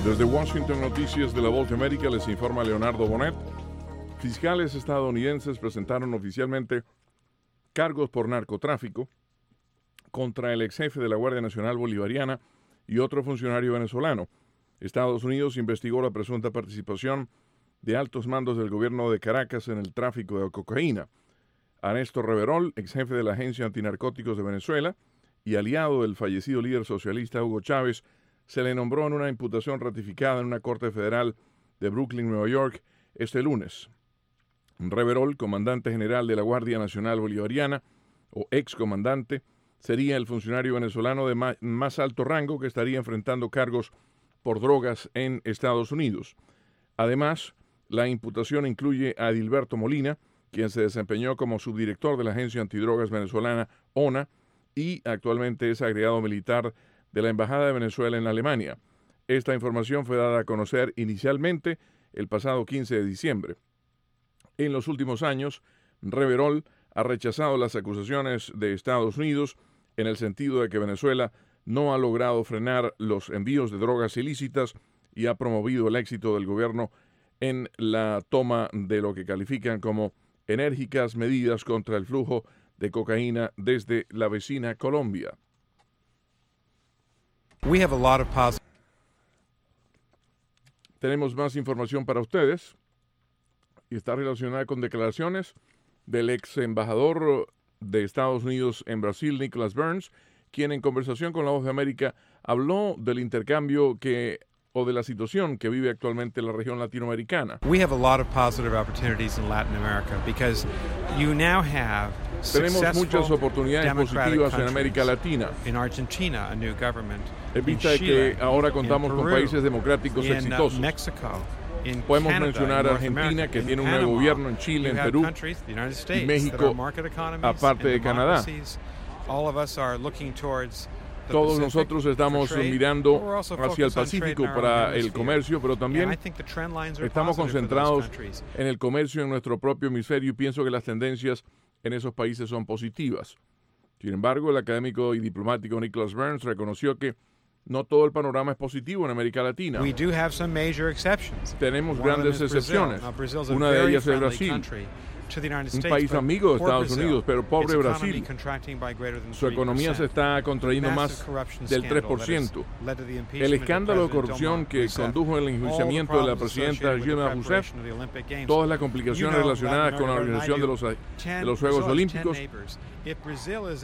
Desde Washington, Noticias de la Voz de América, les informa Leonardo Bonet. Fiscales estadounidenses presentaron oficialmente cargos por narcotráfico contra el ex jefe de la Guardia Nacional Bolivariana y otro funcionario venezolano. Estados Unidos investigó la presunta participación de altos mandos del gobierno de Caracas en el tráfico de cocaína. Ernesto Reverol, ex jefe de la Agencia Antinarcóticos de Venezuela y aliado del fallecido líder socialista Hugo Chávez, se le nombró en una imputación ratificada en una corte federal de Brooklyn, Nueva York, este lunes. Reverol, comandante general de la Guardia Nacional Bolivariana, o excomandante, sería el funcionario venezolano de más alto rango que estaría enfrentando cargos por drogas en Estados Unidos. Además, la imputación incluye a Edilberto Molina, quien se desempeñó como subdirector de la Agencia Antidrogas Venezolana, ONA, y actualmente es agregado militar de la Embajada de Venezuela en Alemania. Esta información fue dada a conocer inicialmente el pasado 15 de diciembre. En los últimos años, Reverol ha rechazado las acusaciones de Estados Unidos en el sentido de que Venezuela no ha logrado frenar los envíos de drogas ilícitas y ha promovido el éxito del gobierno en la toma de lo que califican como enérgicas medidas contra el flujo de cocaína desde la vecina Colombia. Tenemos más información para ustedes y está relacionada con declaraciones del ex embajador de Estados Unidos en Brasil, Nicholas Burns, quien en conversación con La Voz de América habló del intercambio o de la situación que vive actualmente la región latinoamericana. Tenemos muchas oportunidades positivas en América Latina. En vista de que ahora contamos con países democráticos exitosos. Podemos mencionar a Argentina, que tiene un nuevo gobierno, en Chile, en Perú, y México, aparte de Canadá. Todos nosotros estamos mirando hacia el Pacífico para el comercio, pero también estamos concentrados en el comercio en nuestro propio hemisferio y pienso que las tendencias en esos países son positivas. Sin embargo, el académico y diplomático Nicholas Burns reconoció que no todo el panorama es positivo en América Latina. Tenemos grandes excepciones. Una de ellas es Brasil, un país amigo de Estados Unidos, pero pobre Brasil. Su economía se está contrayendo más del 3%. El escándalo de corrupción que condujo al enjuiciamiento de la presidenta Dilma Rousseff, todas las complicaciones relacionadas con la organización de los Juegos Olímpicos,